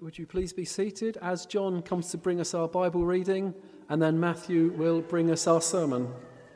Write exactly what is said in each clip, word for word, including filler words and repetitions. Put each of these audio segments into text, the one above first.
would you please be seated as John comes to bring us our Bible reading, and then Matthew will bring us our sermon.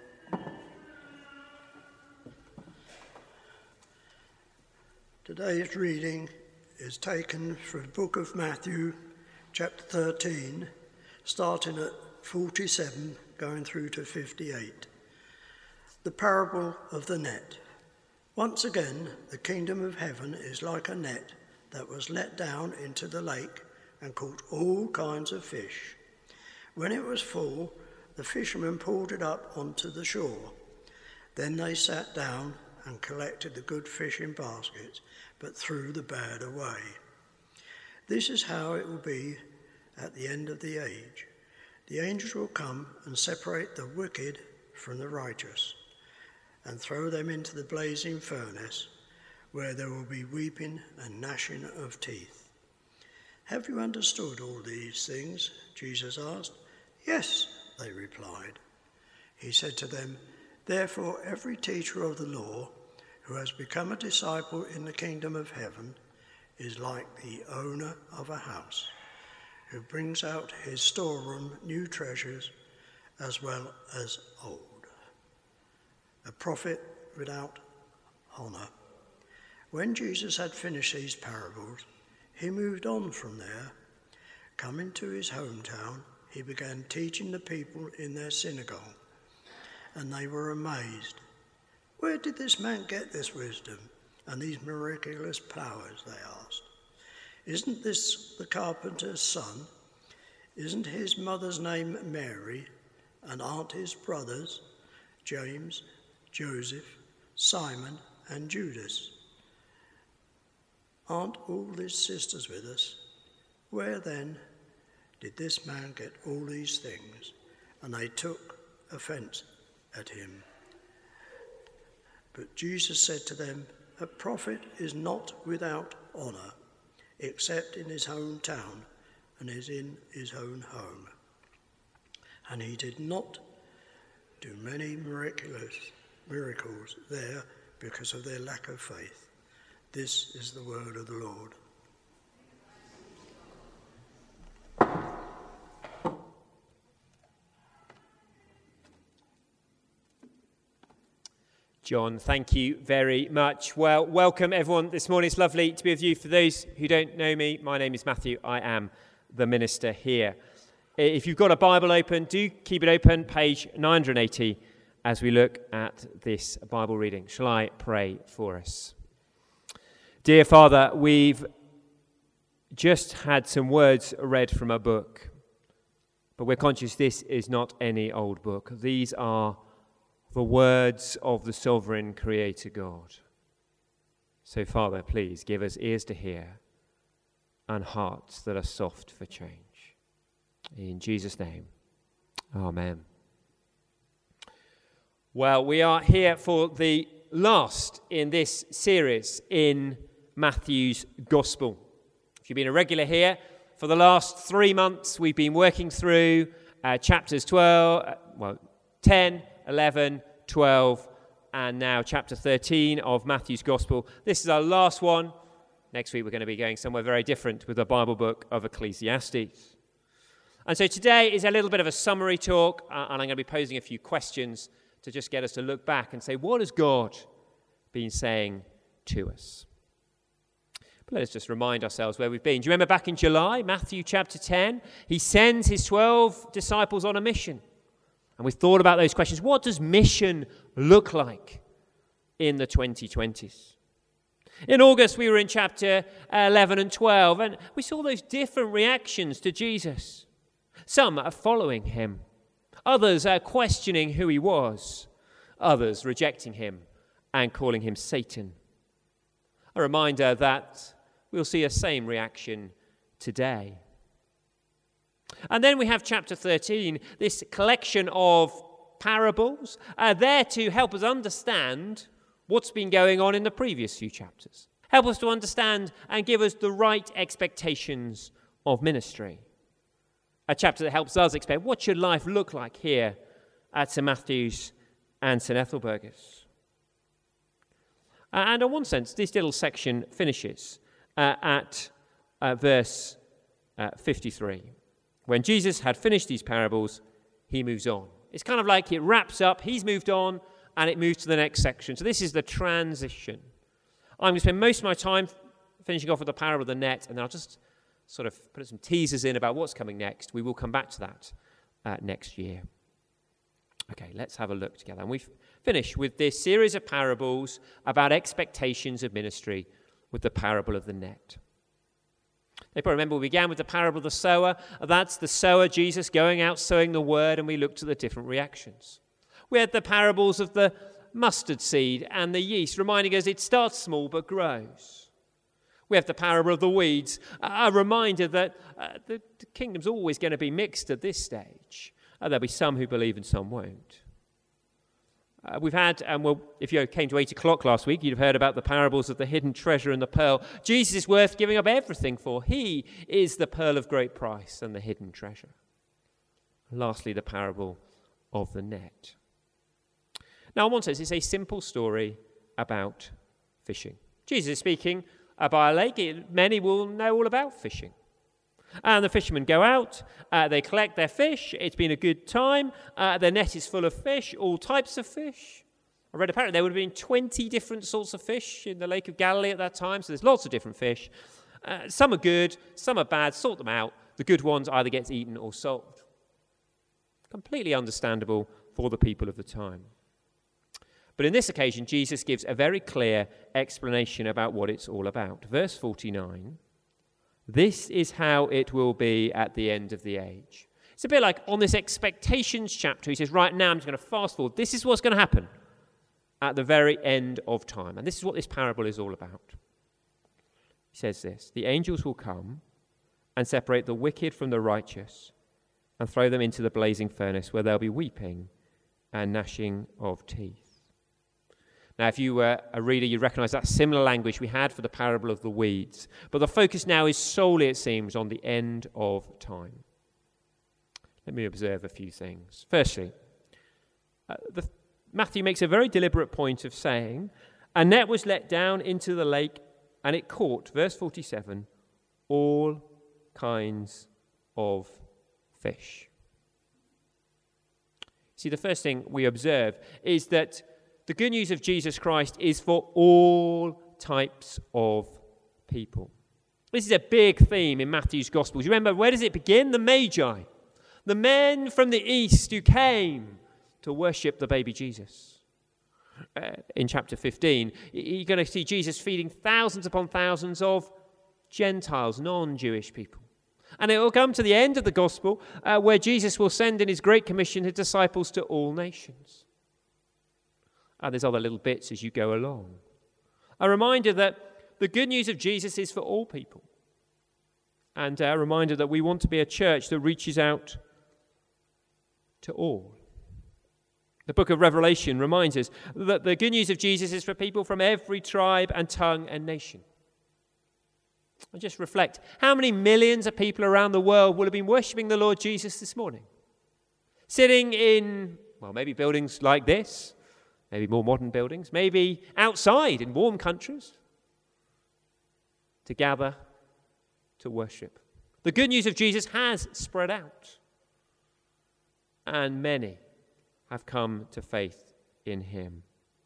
Today's reading is taken from the book of Matthew, chapter thirteen, starting at forty-seven, going through to fifty-eight. The parable of the net. Once again, the kingdom of heaven is like a net that was let down into the lake and caught all kinds of fish. When it was full, the fishermen pulled it up onto the shore. Then they sat down and collected the good fish in baskets, but threw the bad away. This is how it will be at the end of the age. The angels will come and separate the wicked from the righteous, and throw them into the blazing furnace, where there will be weeping and gnashing of teeth. Have you understood all these things? Jesus asked. Yes, they replied. He said to them, therefore every teacher of the law who has become a disciple in the kingdom of heaven is like the owner of a house, who brings out his storeroom new treasures as well as old. A prophet without honour. When Jesus had finished these parables, he moved on from there. Coming to his hometown, he began teaching the people in their synagogue, and they were amazed. Where did this man get this wisdom and these miraculous powers, they asked. Isn't this the carpenter's son? Isn't his mother's name Mary, and aren't his brothers James, Joseph, Simon, and Judas? Aren't all his sisters with us? Where then did this man get all these things? And they took offense at him. But Jesus said to them, a prophet is not without honor, except in his hometown and is in his own home. And he did not do many miraculous miracles there because of their lack of faith. This is the word of the Lord. John, thank you very much. Well, welcome everyone this morning. It's lovely to be with you. For those who don't know me, my name is Matthew. I am the minister here. If you've got a Bible open, do keep it open, page nine hundred eighty, as we look at this Bible reading. Shall I pray for us? Dear Father, we've just had some words read from a book, but we're conscious this is not any old book. These are the words of the sovereign Creator God. So, Father, please give us ears to hear and hearts that are soft for change. In Jesus' name, amen. Well, we are here for the last in this series in Matthew's Gospel. If you've been a regular here, for the last three months we've been working through uh, chapters twelve, uh, well, ten, eleven, twelve, and now chapter thirteen of Matthew's Gospel. This is our last one. Next week we're going to be going somewhere very different with the Bible book of Ecclesiastes. And so today is a little bit of a summary talk, uh, and I'm going to be posing a few questions to just get us to look back and say, what has God been saying to us? But let us just remind ourselves where we've been. Do you remember back in July, Matthew chapter ten? He sends his twelve disciples on a mission. And we thought about those questions. What does mission look like in the twenty twenties? In August, we were in chapter eleven and twelve, and we saw those different reactions to Jesus. Some are following him. Others are questioning who he was. Others rejecting him and calling him Satan. A reminder that we'll see a same reaction today. And then we have chapter thirteen, this collection of parables, are there to help us understand what's been going on in the previous few chapters. Help us to understand and give us the right expectations of ministry. A chapter that helps us expect what should life look like here at Saint Matthew's and Saint Ethelburga's. And in one sense, this little section finishes uh, at uh, verse uh, fifty-three. When Jesus had finished these parables, he moves on. It's kind of like it wraps up, he's moved on, and it moves to the next section. So this is the transition. I'm going to spend most of my time finishing off with the parable of the net, and then I'll just sort of put some teasers in about what's coming next. We will come back to that uh, next year. Okay, let's have a look together. And we've finished with this series of parables about expectations of ministry with the parable of the net. You probably remember we began with the parable of the sower. That's the sower, Jesus, going out sowing the word, and we looked at the different reactions. We had the parables of the mustard seed and the yeast, reminding us it starts small but grows. We have the parable of the weeds, a reminder that uh, the, the kingdom's always going to be mixed at this stage. Uh, there'll be some who believe and some won't. Uh, we've had, and well, if you came to eight o'clock last week, you'd have heard about the parables of the hidden treasure and the pearl. Jesus is worth giving up everything for. He is the pearl of great price and the hidden treasure. And lastly, the parable of the net. Now, on one sense, it's a simple story about fishing. Jesus is speaking uh, by a lake. Many will know all about fishing. And the fishermen go out, uh, they collect their fish, it's been a good time, uh, their net is full of fish, all types of fish. I read apparently there would have been twenty different sorts of fish in the Lake of Galilee at that time, so there's lots of different fish. Uh, some are good, some are bad, sort them out. The good ones either get eaten or sold. Completely understandable for the people of the time. But in this occasion, Jesus gives a very clear explanation about what it's all about. Verse forty-nine. This is how it will be at the end of the age. It's a bit like on this expectations chapter. He says, right now I'm just going to fast forward. This is what's going to happen at the very end of time. And this is what this parable is all about. He says this, the angels will come and separate the wicked from the righteous and throw them into the blazing furnace where there'll be weeping and gnashing of teeth. Now, if you were a reader, you'd recognize that similar language we had for the parable of the weeds. But the focus now is solely, it seems, on the end of time. Let me observe a few things. Firstly, uh, the, Matthew makes a very deliberate point of saying, a net was let down into the lake, and it caught, verse forty-seven, all kinds of fish. See, the first thing we observe is that the good news of Jesus Christ is for all types of people. This is a big theme in Matthew's Gospels. You remember, where does it begin? The Magi, the men from the east who came to worship the baby Jesus. Uh, in chapter fifteen, you're going to see Jesus feeding thousands upon thousands of Gentiles, non-Jewish people. And it will come to the end of the Gospel uh, where Jesus will send in his Great Commission his disciples to all nations. And there's other little bits as you go along. A reminder that the good news of Jesus is for all people. And a reminder that we want to be a church that reaches out to all. The book of Revelation reminds us that the good news of Jesus is for people from every tribe and tongue and nation. And just reflect, how many millions of people around the world will have been worshipping the Lord Jesus this morning? Sitting in, well, maybe buildings like this, maybe more modern buildings, maybe outside in warm countries, to gather, to worship. The good news of Jesus has spread out, and many have come to faith in him.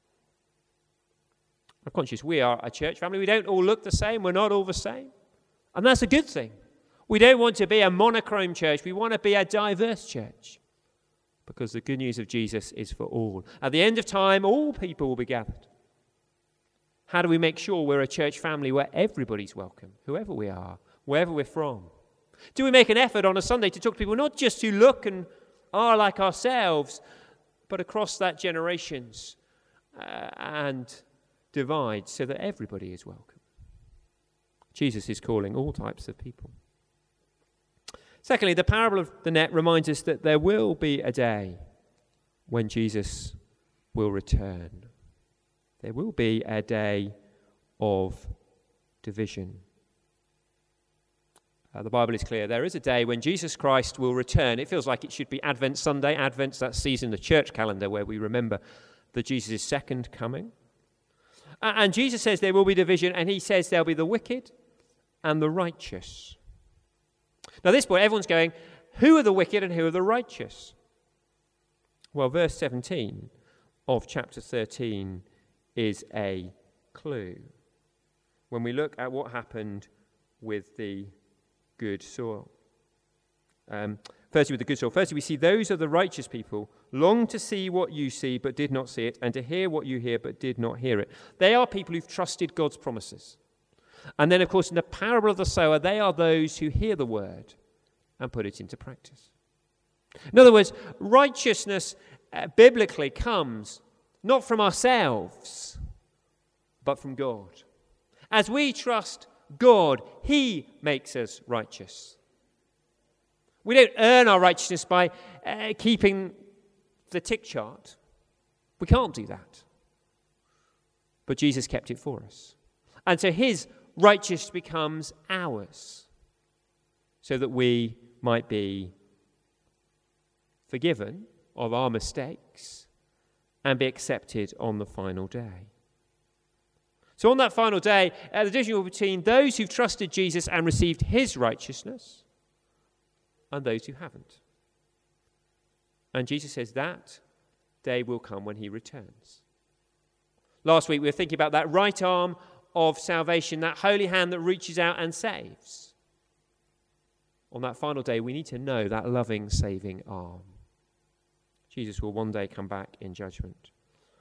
I'm conscious we are a church family. We don't all look the same. We're not all the same. And that's a good thing. We don't want to be a monochrome church. We want to be a diverse church. Because the good news of Jesus is for all. At the end of time, all people will be gathered. How do we make sure we're a church family where everybody's welcome, whoever we are, wherever we're from? Do we make an effort on a Sunday to talk to people not just who look and are like ourselves, but across that generations uh, and divide so that everybody is welcome? Jesus is calling all types of people. Secondly, the parable of the net reminds us that there will be a day when Jesus will return. There will be a day of division. Uh, the Bible is clear. There is a day when Jesus Christ will return. It feels like it should be Advent Sunday. Advent's that season in the church calendar where we remember that Jesus' second coming. Uh, and Jesus says there will be division, and he says there'll be the wicked and the righteous. Now, at this point, everyone's going, who are the wicked and who are the righteous? Well, verse seventeen of chapter thirteen is a clue. When we look at what happened with the good soil. Um, firstly, with the good soil. Firstly, we see those are the righteous people, long to see what you see, but did not see it, and to hear what you hear, but did not hear it. They are people who've trusted God's promises. And then, of course, in the parable of the sower, they are those who hear the word and put it into practice. In other words, righteousness uh, biblically comes not from ourselves, but from God. As we trust God, he makes us righteous. We don't earn our righteousness by uh, keeping the tick chart. We can't do that. But Jesus kept it for us. And so his righteousness becomes ours, so that we might be forgiven of our mistakes and be accepted on the final day. So on that final day, uh, the division will be between those who've trusted Jesus and received his righteousness and those who haven't. And Jesus says that day will come when he returns. Last week we were thinking about that right arm of salvation, that holy hand that reaches out and saves. On that final day, we need to know that loving, saving arm. Jesus will one day come back in judgment.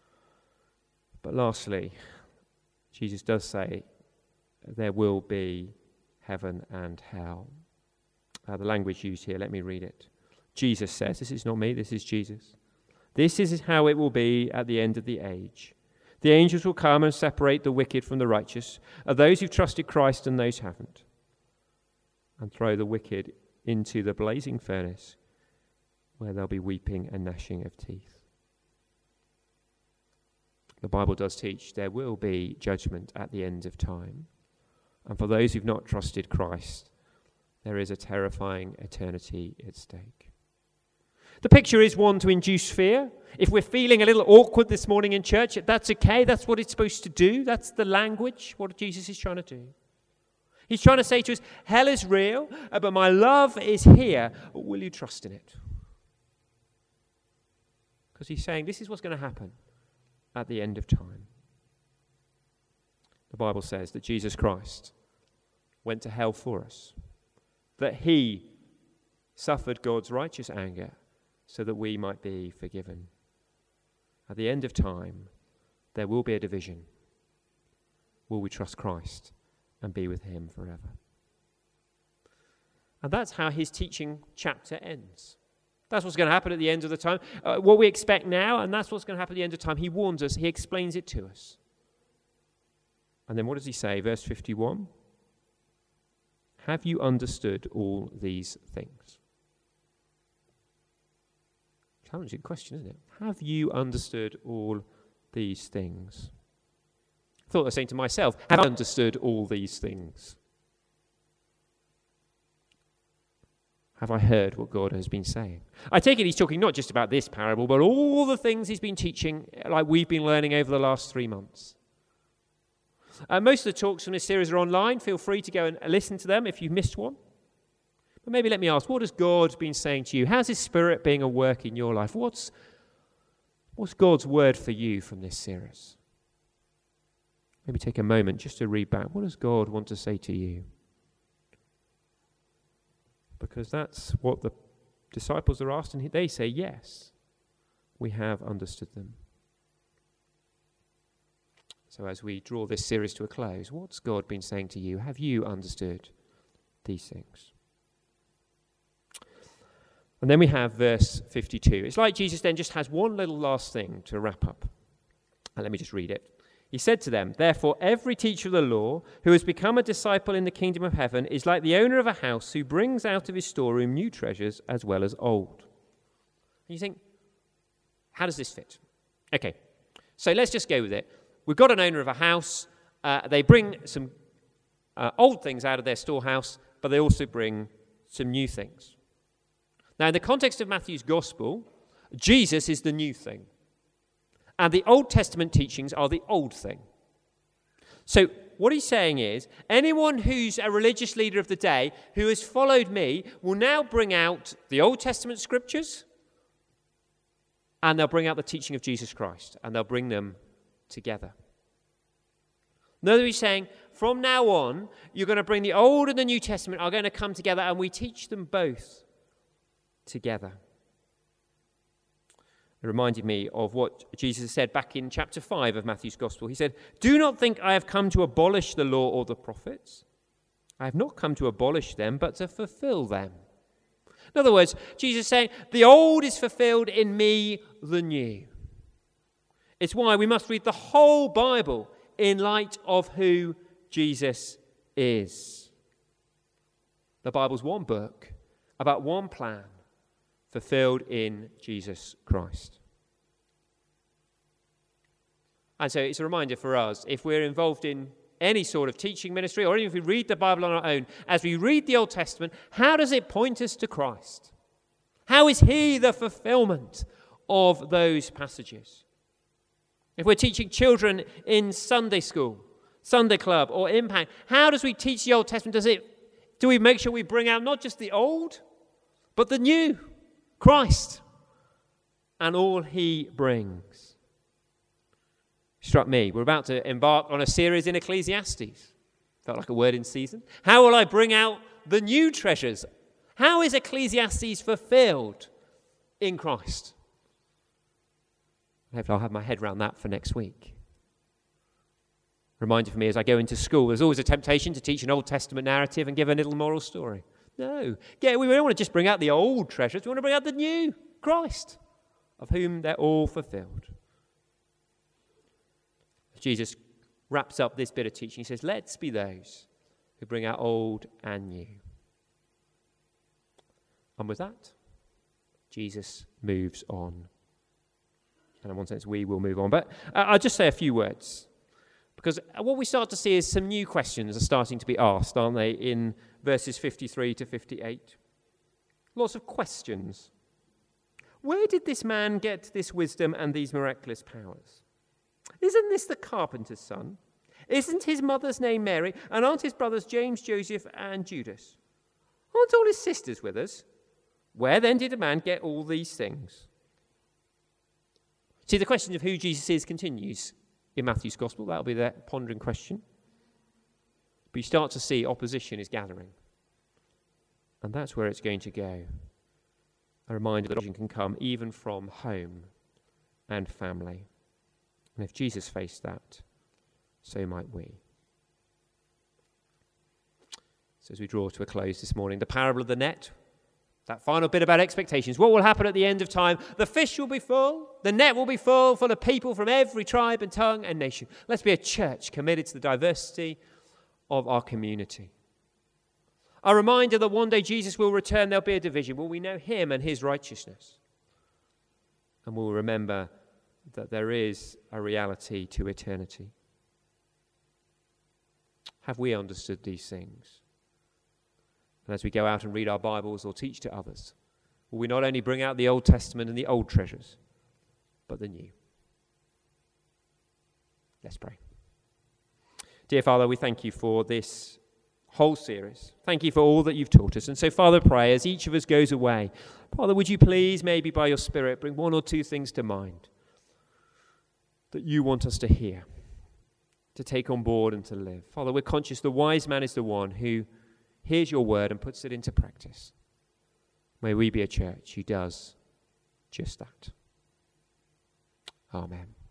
But lastly, Jesus does say there will be heaven and hell. Uh, the language used here, let me read it. Jesus says, this is not me, this is Jesus. This is how it will be at the end of the age. The angels will come and separate the wicked from the righteous, of those who've trusted Christ and those who haven't, and throw the wicked into the blazing furnace, where there'll be weeping and gnashing of teeth. The Bible does teach there will be judgment at the end of time. And for those who've not trusted Christ, there is a terrifying eternity at stake. The picture is one to induce fear. If we're feeling a little awkward this morning in church, that's okay. That's what it's supposed to do. That's the language, what Jesus is trying to do. He's trying to say to us, hell is real, but my love is here. Will you trust in it? Because he's saying this is what's going to happen at the end of time. The Bible says that Jesus Christ went to hell for us, that he suffered God's righteous anger so that we might be forgiven. At the end of time, there will be a division. Will we trust Christ and be with him forever? And that's how his teaching chapter ends. That's what's going to happen at the end of the time. Uh, what we expect now, and that's what's going to happen at the end of time. He warns us. He explains it to us. And then what does he say? Verse fifty-one. Have you understood all these things? Challenging question, isn't it? Have you understood all these things? I thought I was saying to myself, have I understood all these things? Have I heard what God has been saying? I take it he's talking not just about this parable, but all the things he's been teaching, like we've been learning over the last three months. Uh, most of the talks from this series are online. Feel free to go and listen to them if you've missed one. But maybe let me ask, what has God been saying to you? How's his Spirit being at work in your life? What's, what's God's word for you from this series? Maybe take a moment just to read back. What does God want to say to you? Because that's what the disciples are asked, and they say, yes, we have understood them. So as we draw this series to a close, what's God been saying to you? Have you understood these things? And then we have verse fifty-two. It's like Jesus then just has one little last thing to wrap up. And let me just read it. He said to them, therefore, every teacher of the law who has become a disciple in the kingdom of heaven is like the owner of a house who brings out of his storeroom new treasures as well as old. And you think, how does this fit? Okay, so let's just go with it. We've got an owner of a house. Uh, they bring some uh, old things out of their storehouse, but they also bring some new things. Now, in the context of Matthew's gospel, Jesus is the new thing. And the Old Testament teachings are the old thing. So what he's saying is, anyone who's a religious leader of the day who has followed me will now bring out the Old Testament scriptures, and they'll bring out the teaching of Jesus Christ, and they'll bring them together. Notice he's saying, from now on, you're going to bring the Old and the New Testament are going to come together, and we teach them both together. It reminded me of what Jesus said back in chapter five of Matthew's Gospel. He said, "Do not think I have come to abolish the law or the prophets. I have not come to abolish them, but to fulfill them." In other words, Jesus is saying, the old is fulfilled in me, the new. It's why we must read the whole Bible in light of who Jesus is. The Bible's one book about one plan fulfilled in Jesus Christ. And so it's a reminder for us, if we're involved in any sort of teaching ministry, or even if we read the Bible on our own, as we read the Old Testament, how does it point us to Christ? How is he the fulfillment of those passages? If we're teaching children in Sunday school, Sunday club, or Impact, how does we teach the Old Testament? Does it, do we make sure we bring out not just the old, but the new? Christ and all he brings. Struck me. We're about to embark on a series in Ecclesiastes. Felt like a word in season. How will I bring out the new treasures? How is Ecclesiastes fulfilled in Christ? Hopefully I'll have my head around that for next week. Reminder for me as I go into school, there's always a temptation to teach an Old Testament narrative and give a little moral story. No. Yeah, we don't want to just bring out the old treasures. We want to bring out the new, Christ, of whom they're all fulfilled. Jesus wraps up this bit of teaching. He says, let's be those who bring out old and new. And with that, Jesus moves on. And in one sense, we will move on. But uh, I'll just say a few words. Because what we start to see is some new questions are starting to be asked, aren't they, in verses fifty-three to fifty-eight. Lots of questions. Where did this man get this wisdom and these miraculous powers? Isn't this the carpenter's son? Isn't his mother's name Mary? And aren't his brothers James, Joseph, and Judas? Aren't all his sisters with us? Where then did a man get all these things? See, the question of who Jesus is continues in Matthew's Gospel. That'll be the pondering question. But you start to see opposition is gathering. And that's where it's going to go. A reminder that opposition can come even from home and family. And if Jesus faced that, so might we. So as we draw to a close this morning, the parable of the net, that final bit about expectations. What will happen at the end of time? The fish will be full. The net will be full, full of people from every tribe and tongue and nation. Let's be a church committed to the diversity of our community. A reminder that one day Jesus will return, there'll be a division. Will we know him and his righteousness? And we'll remember that there is a reality to eternity. Have we understood these things? And as we go out and read our Bibles or teach to others, will we not only bring out the Old Testament and the old treasures, but the new? Let's pray. Dear Father, we thank you for this whole series. Thank you for all that you've taught us. And so, Father, pray as each of us goes away, Father, would you please, maybe by your Spirit, bring one or two things to mind that you want us to hear, to take on board and to live. Father, we're conscious the wise man is the one who hears your word and puts it into practice. May we be a church who does just that. Amen.